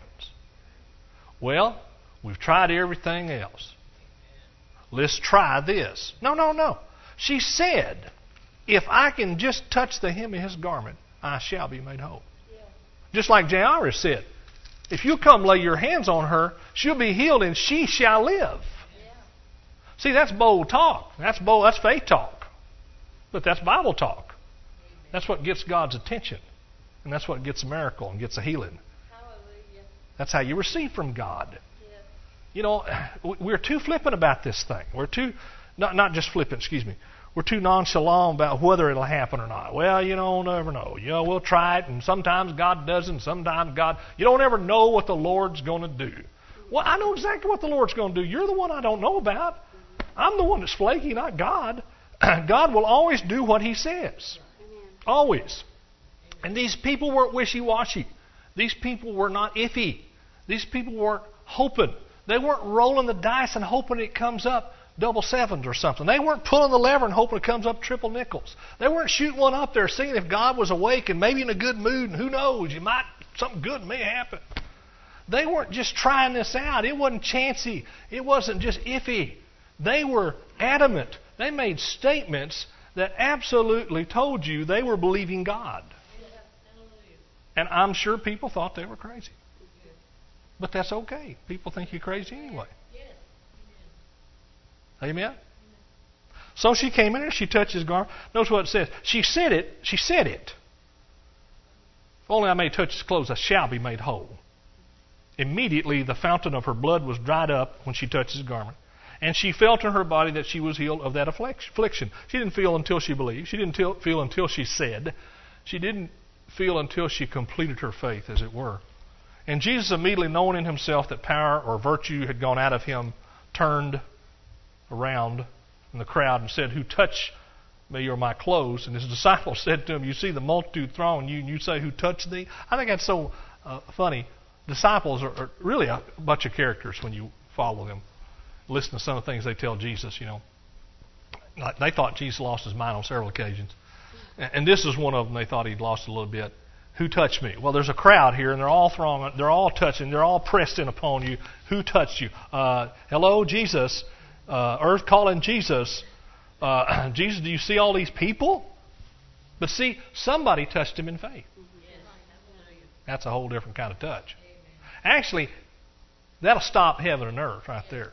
Well, we've tried everything else. Let's try this. No, no, no. She said, if I can just touch the hem of his garment, I shall be made whole. Yeah. Just like Jairus said, if you come lay your hands on her, she'll be healed and she shall live. Yeah. See, that's bold talk. That's bold. That's faith talk. But that's Bible talk. Amen. That's what gets God's attention. And that's what gets a miracle and gets a healing. Hallelujah. That's how you receive from God. Yeah. You know, we're too flippant about this thing. We're too, not, not just flippant, excuse me. We're too nonchalant about whether it'll happen or not. Well, you don't ever know. You know, we'll try it, and sometimes God doesn't. Sometimes God... You don't ever know what the Lord's going to do. Well, I know exactly what the Lord's going to do. You're the one I don't know about. I'm the one that's flaky, not God. God will always do what He says. Always. And these people weren't wishy-washy. These people were not iffy. These people weren't hoping. They weren't rolling the dice and hoping it comes up double sevens or something. They weren't pulling the lever and hoping it comes up triple nickels. They weren't shooting one up there seeing if God was awake and maybe in a good mood and who knows, you might, something good may happen. They weren't just trying this out. It wasn't chancy. It wasn't just iffy. They were adamant. They made statements that absolutely told you they were believing God. And I'm sure people thought they were crazy. But that's okay. People think you're crazy anyway. Amen? So she came in and she touched his garment. Notice what it says. She said it. She said it. If only I may touch his clothes, I shall be made whole. Immediately the fountain of her blood was dried up when she touched his garment. And she felt in her body that she was healed of that affliction. She didn't feel until she believed. She didn't feel until she said. She didn't feel until she completed her faith, as it were. And Jesus, immediately knowing in himself that power or virtue had gone out of him, turned around in the crowd and said, who touched me or my clothes? And his disciples said to him, you see the multitude thronging you and you say, who touched thee? I think that's so uh, funny. Disciples are, are really a bunch of characters when you follow them. Listen to some of the things they tell Jesus, you know. They thought Jesus lost his mind on several occasions. And this is one of them they thought he'd lost a little bit. Who touched me? Well, there's a crowd here, and they're all thronging. They're all touching. They're all pressed in upon you. Who touched you? Uh, hello, Jesus. Uh, earth calling Jesus. Uh, Jesus, do you see all these people? But see, somebody touched him in faith. That's a whole different kind of touch. Actually, that'll stop heaven and earth right there.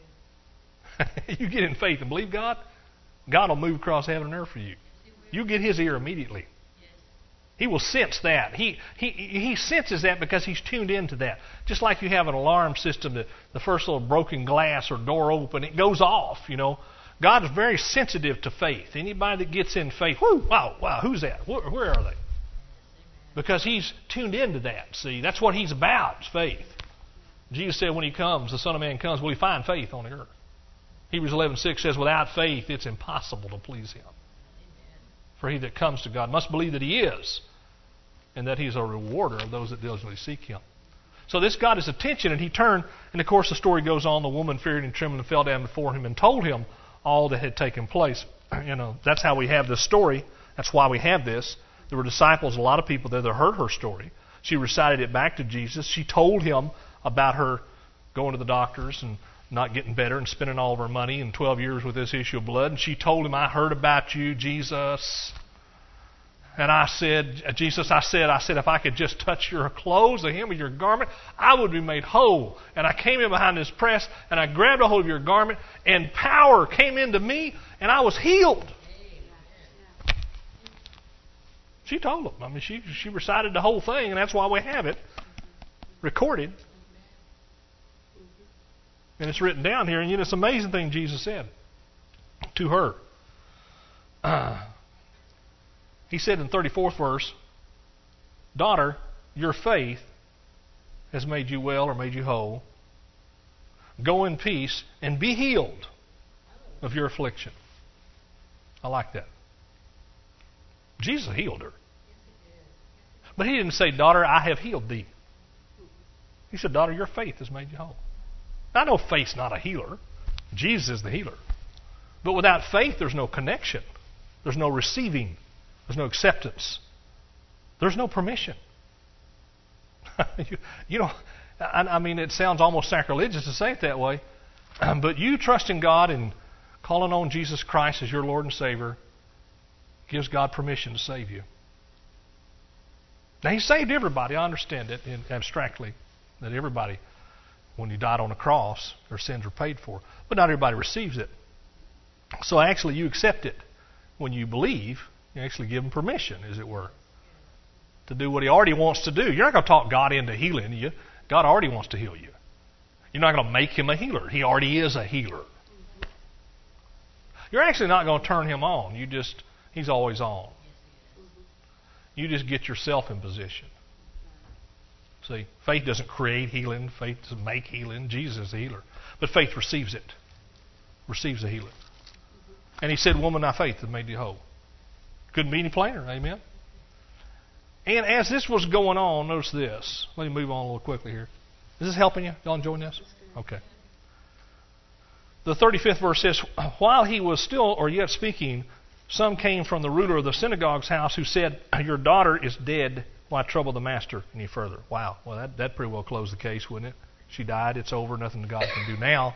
You get in faith and believe God, God will move across heaven and earth for you. You get His ear immediately. He will sense that. He, he he senses that because He's tuned into that. Just like you have an alarm system, that the first little broken glass or door open, it goes off, you know. God is very sensitive to faith. Anybody that gets in faith, whoo, wow, wow, who's that? Where, where are they? Because He's tuned into that, see. That's what He's about, is faith. Jesus said when He comes, the Son of Man comes, will He find faith on the earth? Hebrews eleven six says, without faith it's impossible to please Him. For he that comes to God must believe that He is, and that He's a rewarder of those that diligently seek Him. So this got his attention, and he turned, and of course the story goes on. The woman feared and trembled and fell down before Him and told Him all that had taken place. You know, that's how we have this story. That's why we have this. There were disciples, a lot of people there that heard her story. She recited it back to Jesus. She told Him about her going to the doctors and not getting better and spending all of her money and twelve years with this issue of blood. And she told Him, I heard about you, Jesus. And I said, Jesus, I said, I said, if I could just touch your clothes, the hem of your garment, I would be made whole. And I came in behind this press, and I grabbed a hold of your garment, and power came into me, and I was healed. She told Him. I mean, she, she recited the whole thing, and that's why we have it recorded. And it's written down here, and you know, it's an amazing thing Jesus said to her. uh, he said in the thirty-fourth verse, "Daughter, your faith has made you well," or made you whole. "Go in peace and be healed of your affliction." I like that. Jesus healed her. But he didn't say, "Daughter, I have healed thee." He said, "Daughter, your faith has made you whole." I know faith's not a healer. Jesus is the healer. But without faith, there's no connection. There's no receiving. There's no acceptance. There's no permission. you, you know, I, I mean, it sounds almost sacrilegious to say it that way. But you trusting God and calling on Jesus Christ as your Lord and Savior gives God permission to save you. Now, He saved everybody. I understand it in, abstractly, that everybody, when He died on the cross, their sins were paid for. But not everybody receives it. So actually, you accept it. When you believe, you actually give Him permission, as it were, to do what He already wants to do. You're not going to talk God into healing you. God already wants to heal you. You're not going to make Him a healer. He already is a healer. You're actually not going to turn Him on. You just, He's always on. You just get yourself in position. See, faith doesn't create healing. Faith doesn't make healing. Jesus is the healer. But faith receives it. Receives the healing. And He said, "Woman, thy faith has made thee whole." Couldn't be any plainer. Amen? And as this was going on, notice this. Let me move on a little quickly here. Is this helping you? Y'all enjoying this? Okay. The thirty-fifth verse says, "While he was still or yet speaking, some came from the ruler of the synagogue's house who said, 'Your daughter is dead. Why trouble the master any further?'" Wow. Well, that, that pretty well closed the case, wouldn't it? She died. It's over. Nothing God can do now.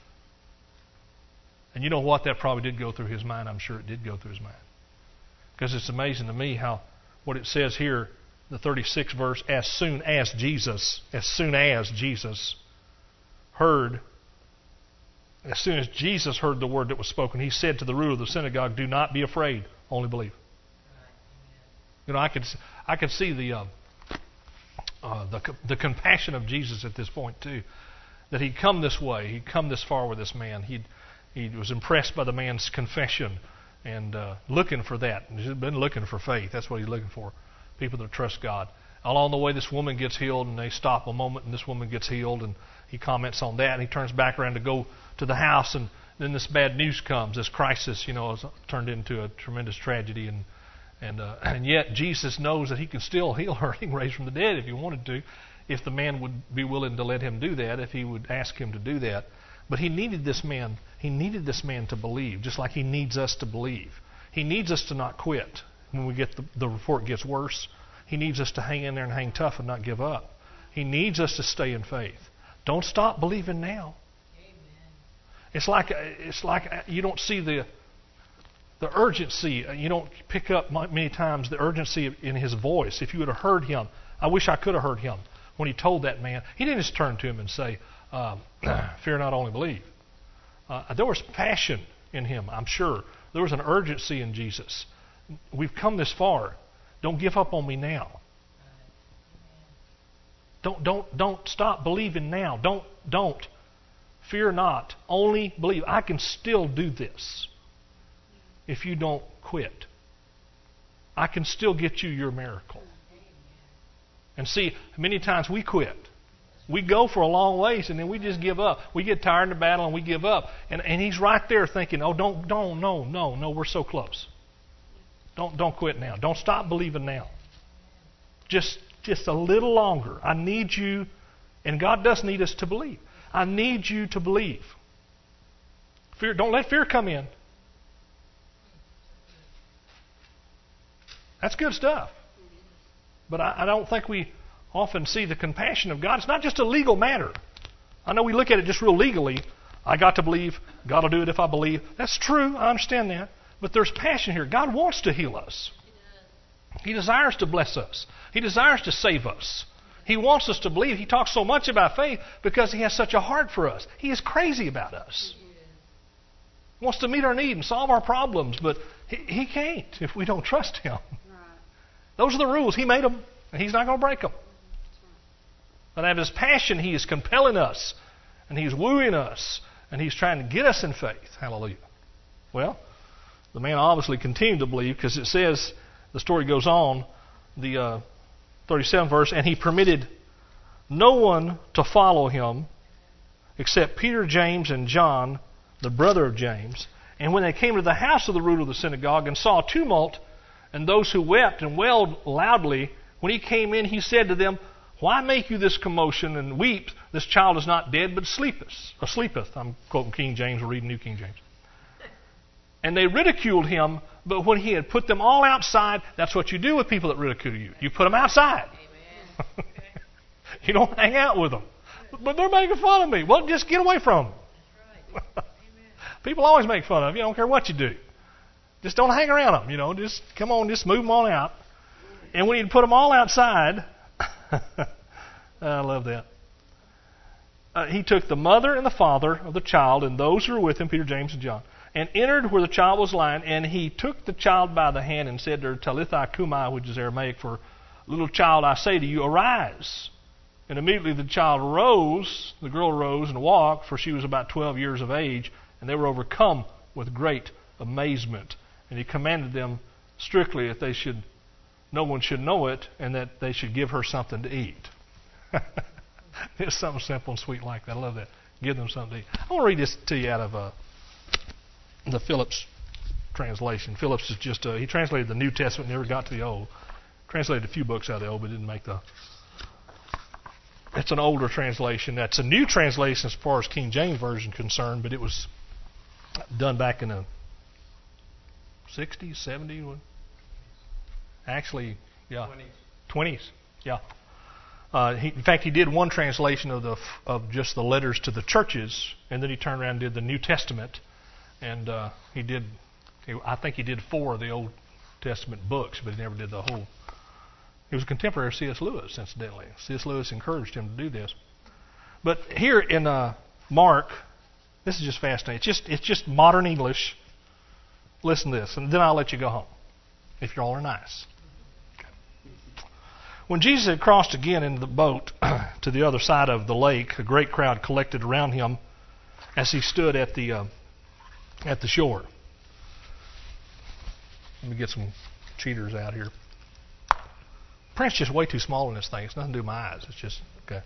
And you know what? That probably did go through his mind. I'm sure it did go through his mind. Because it's amazing to me how what it says here, the thirty-sixth verse, as soon as Jesus, as soon as Jesus heard, as soon as Jesus heard the word that was spoken, He said to the ruler of the synagogue, "Do not be afraid, only believe." You know, I could I could see the uh, uh, the the compassion of Jesus at this point too, that He'd come this way, He'd come this far with this man. He he was impressed by the man's confession and uh, looking for that. He's been looking for faith. That's what He's looking for. People that trust God. Along the way, this woman gets healed, and they stop a moment, and this woman gets healed, and He comments on that, and He turns back around to go to the house, and then this bad news comes. This crisis, you know, is turned into a tremendous tragedy, and and uh, and yet Jesus knows that He can still heal her. He can raise from the dead if He wanted to, if the man would be willing to let Him do that, if he would ask him to do that. But He needed this man. He needed this man to believe, just like He needs us to believe. He needs us to not quit when we get the, the report gets worse. He needs us to hang in there and hang tough and not give up. He needs us to stay in faith. Don't stop believing now. Amen. It's like it's like you don't see the the urgency. You don't pick up many times the urgency in His voice. If you would have heard Him, I wish I could have heard Him when He told that man. He didn't just turn to him and say, um, "Fear not, only believe." Uh, there was passion in Him, I'm sure. There was an urgency in Jesus. We've come this far. Don't give up on me now. Don't don't don't stop believing now. Don't don't fear not. Only believe. I can still do this if you don't quit. I can still get you your miracle. And see, many times we quit. We go for a long ways and then we just give up. We get tired in the battle and we give up. And and He's right there thinking, "Oh, don't don't no no no. We're so close. Don't don't quit now. Don't stop believing now. Just just a little longer. I need you," and God does need us to believe. I need you to believe. Fear, don't let fear come in. That's good stuff. But I, I don't think we often see the compassion of God. It's not just a legal matter. I know we look at it just real legally. I got to believe. God will do it if I believe. That's true. I understand that. But there's passion here. God wants to heal us. He desires to bless us. He desires to save us. He wants us to believe. He talks so much about faith because He has such a heart for us. He is crazy about us. He wants to meet our need and solve our problems, but He, he can't if we don't trust Him. Those are the rules. He made them, and He's not going to break them. But out of His passion, He is compelling us, and He's wooing us, and He's trying to get us in faith. Hallelujah. Well, the man obviously continued to believe, because it says, the story goes on, the uh, thirty-seventh verse, and he permitted no one to follow him except Peter, James, and John, the brother of James. And when they came to the house of the ruler of the synagogue and saw a tumult and those who wept and wailed loudly, when he came in, he said to them, "Why make you this commotion and weep? This child is not dead, but sleepeth." Or sleepeth. I'm quoting King James, we're reading New King James. And they ridiculed him, but when he had put them all outside, that's what you do with people that ridicule you. You put them outside. You don't hang out with them. But they're making fun of me. Well, just get away from them. People always make fun of you. I don't care what you do. Just don't hang around them. You know, just come on, just move them on out. And when he'd put them all outside, I love that. Uh, he took the mother and the father of the child and those who were with him, Peter, James, and John, and entered where the child was lying. And he took the child by the hand and said to her, "Talitha cumi," which is Aramaic for, "Little child, I say to you, arise." And immediately the child rose, the girl rose and walked, for she was about twelve years of age, and they were overcome with great amazement. And he commanded them strictly that they should, no one should know it, and that they should give her something to eat. It's something simple and sweet like that. I love that. Give them something to eat. I want to read this to you out of uh, the Phillips translation. Phillips is just, uh, he translated the New Testament, never got to the Old. Translated a few books out of the Old, but didn't make the... It's an older translation. That's a new translation as far as King James Version concerned, but it was done back in the sixties, seventies. Actually, yeah, twenties. Yeah. Uh, he, in fact, he did one translation of the of just the letters to the churches, and then he turned around and did the New Testament, and uh, he did. He, I think he did four of the Old Testament books, but he never did the whole. He was a contemporary of C S Lewis, incidentally. C S Lewis encouraged him to do this. But here in uh, Mark, this is just fascinating. It's just it's just modern English. Listen to this, and then I'll let you go home, if you all are nice. Okay. When Jesus had crossed again into the boat to the other side of the lake, a great crowd collected around him as he stood at the uh, at the shore. Let me get some cheaters out here. Print's just way too small in this thing. It's nothing to do with my eyes. It's just, okay.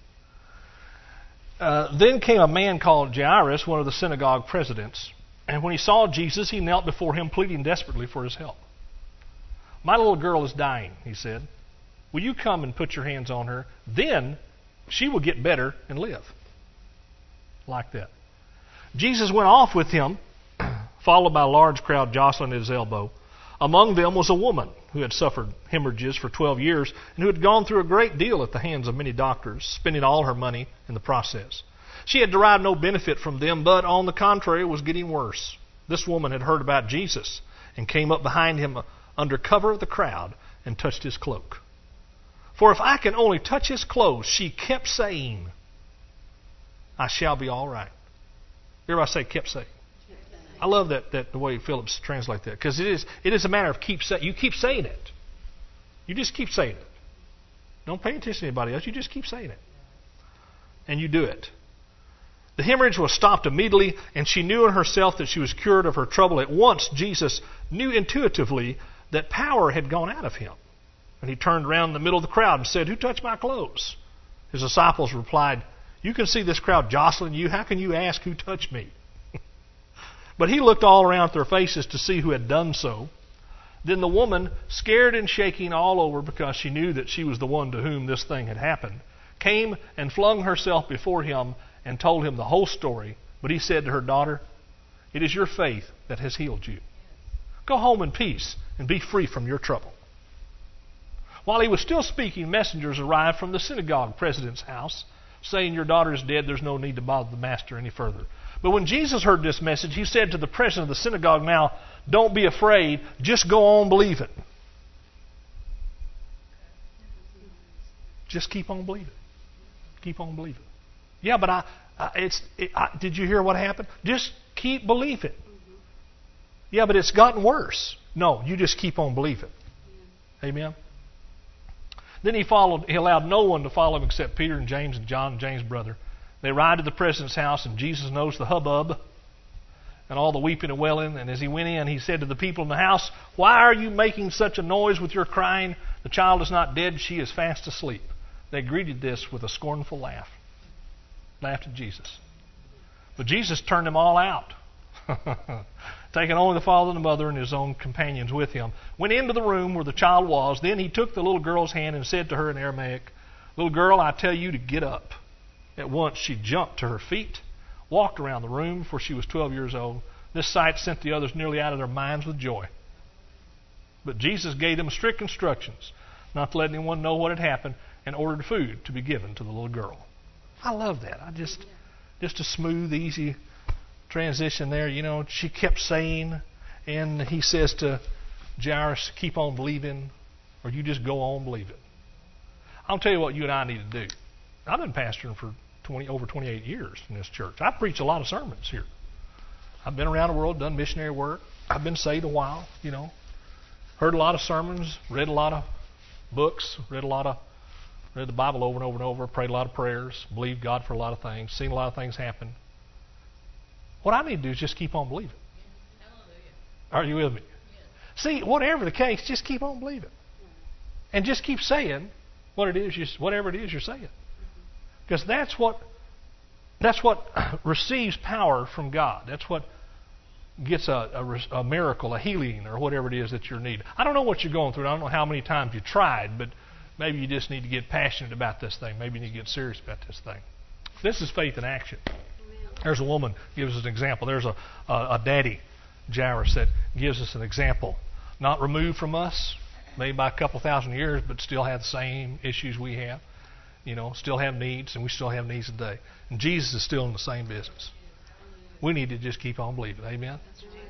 Uh, then came a man called Jairus, one of the synagogue presidents. And when he saw Jesus, he knelt before him, pleading desperately for his help. "My little girl is dying," he said. "Will you come and put your hands on her? Then she will get better and live." Like that. Jesus went off with him, followed by a large crowd jostling at his elbow. Among them was a woman who had suffered hemorrhages for twelve years and who had gone through a great deal at the hands of many doctors, spending all her money in the process. She had derived no benefit from them, but on the contrary was getting worse. This woman had heard about Jesus and came up behind him under cover of the crowd and touched his cloak. "For if I can only touch his clothes," she kept saying, "I shall be all right." Everybody say, kept saying. I love that, that the way Phillips translates that, because it is it is a matter of keep saying. You keep saying it. You just keep saying it. Don't pay attention to anybody else. You just keep saying it, and you do it. The hemorrhage was stopped immediately, and she knew in herself that she was cured of her trouble. At once, Jesus knew intuitively that power had gone out of him, and he turned around in the middle of the crowd and said, "Who touched my clothes?" His disciples replied, "You can see this crowd jostling you. How can you ask who touched me?" But he looked all around at their faces to see who had done so. Then the woman, scared and shaking all over because she knew that she was the one to whom this thing had happened, came and flung herself before him and told him the whole story. But he said to her, "Daughter, it is your faith that has healed you. Go home in peace and be free from your trouble." While he was still speaking, messengers arrived from the synagogue president's house, saying, "Your daughter is dead. There's no need to bother the master any further." But when Jesus heard this message, he said to the president of the synagogue, "Now, don't be afraid. Just go on believing." Just keep on believing. Keep on believing. Yeah, but I, I it's. It, I, did you hear what happened? Just keep believing. Yeah, but it's gotten worse. No, you just keep on believing. Amen. Then he followed. He allowed no one to follow him except Peter and James and John, James' brother. They arrived at the president's house, and Jesus noticed the hubbub and all the weeping and wailing. And as he went in, he said to the people in the house, "Why are you making such a noise with your crying? The child is not dead, she is fast asleep." They greeted this with a scornful laugh. Laughed at Jesus. But Jesus turned them all out. Taking only the father and the mother and his own companions with him, went into the room where the child was. Then he took the little girl's hand and said to her in Aramaic, "Little girl, I tell you to get up." At once she jumped to her feet, walked around the room, for she was twelve years old. This sight sent the others nearly out of their minds with joy. But Jesus gave them strict instructions not to let anyone know what had happened, and ordered food to be given to the little girl. I love that. I just, just a smooth, easy transition there. You know, she kept saying, and he says to Jairus, "Keep on believing," or "You just go on believing." I'll tell you what you and I need to do. I've been pastoring for twenty over twenty-eight years in this church. I preach a lot of sermons here. I've been around the world, done missionary work. I've been saved a while, you know. Heard a lot of sermons, read a lot of books, read a lot of read the Bible over and over and over, prayed a lot of prayers, believed God for a lot of things, seen a lot of things happen. What I need to do is just keep on believing. Are you with me? See, whatever the case, just keep on believing. And just keep saying what it is you, whatever it is you're saying. Because that's what that's what receives power from God. That's what gets a, a, a miracle, a healing, or whatever it is that you're needing. I don't know what you're going through. I don't know how many times you tried, but maybe you just need to get passionate about this thing. Maybe you need to get serious about this thing. This is faith in action. There's a woman, gives us an example. There's a, a, a daddy, Jairus, that gives us an example. Not removed from us, maybe by a couple thousand years, but still have the same issues we have. You know, still have needs, and we still have needs today. And Jesus is still in the same business. We need to just keep on believing. Amen?